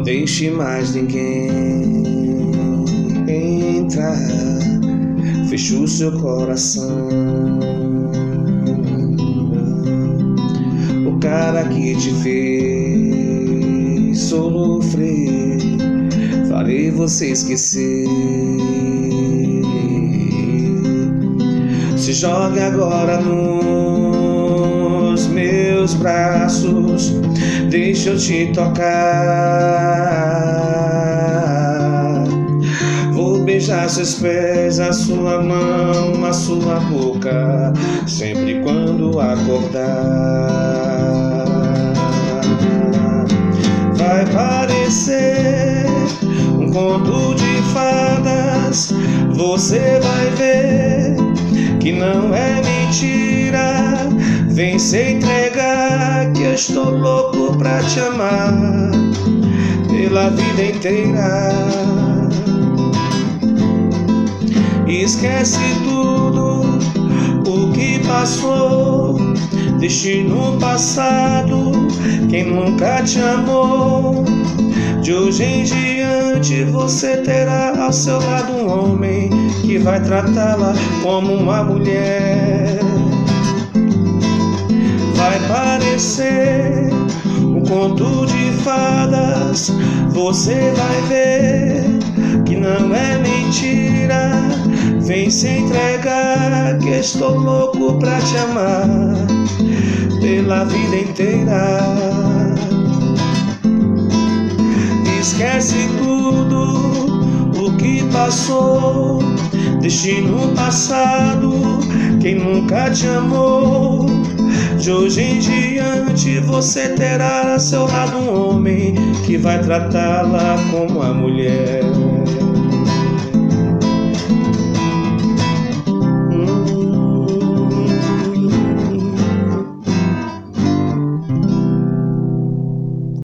deixe mais ninguém entrar. Feche o seu coração. O cara que te fez sofrer, farei você esquecer. Se jogue agora nos meus braços, deixa eu te tocar. Vou beijar seus pés, a sua mão, a sua boca, sempre quando acordar. Vai parecer um conto de fadas, você vai ver que não é mentira. Vem se entregar, que eu estou louco pra te amar pela vida inteira. Esquece tudo o que passou, deixe no passado quem nunca te amou. De hoje em diante você terá ao seu lado um homem que vai tratá-la como uma mulher. Vai parecer um conto de fadas, você vai ver que não é mentira. Vem se entregar, que estou louco pra te amar pela vida inteira. Esquece tudo o que passou, deixe no passado quem nunca te amou. De hoje em diante você terá a seu lado um homem que vai tratá-la como a mulher.